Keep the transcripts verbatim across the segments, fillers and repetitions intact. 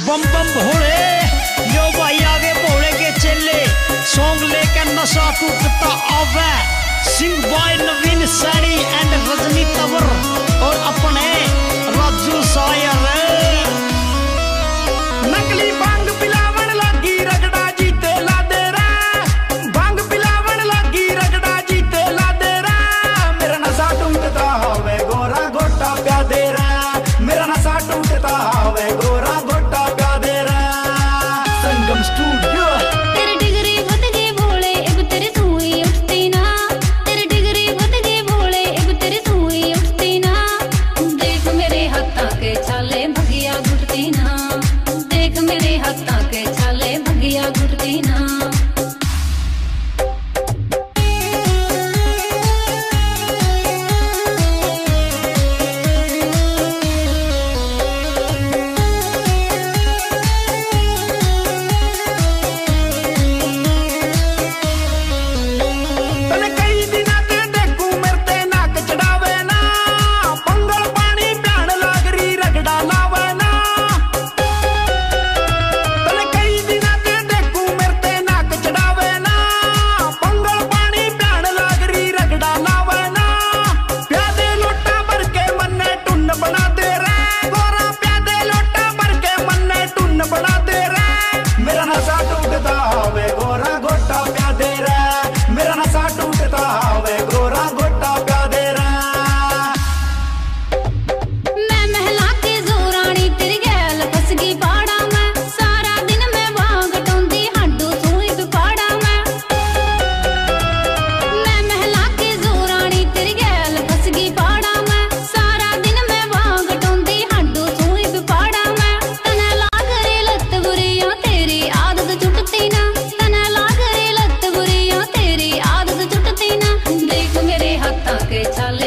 बम बम भोले, यो भाई आगे भोले के चेले, सॉन्ग लेकर नशा टूटता आवे। Sung by Naveen Saini and Rajni Tanwar और अपने राजू सायर। नकली भांग पिलावन लगी रगड़ा जीते ला दे रा, भांग पिलावन लगी रगड़ा जीते ला दे रा। मेरा नशा टूटता हवे गोरा गोटा प्या दे रा, मेरा नशा टूटता हवे गोरा गोटा प्या दे रा। संगम स्टूडियो। तेरे डिगरी बद गई भोले अब तेरी सुई उठती ना, तेरे डिगरी बद गई भोले अब तेरी सुई उठती ना। देख मेरे हाथा के छाले भगिया गुटती ना, देख मेरे हाथा के छाले भगिया गुटती ना।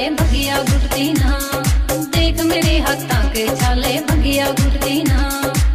देख मेरे हाथा के छाले भगिया गुटती ना।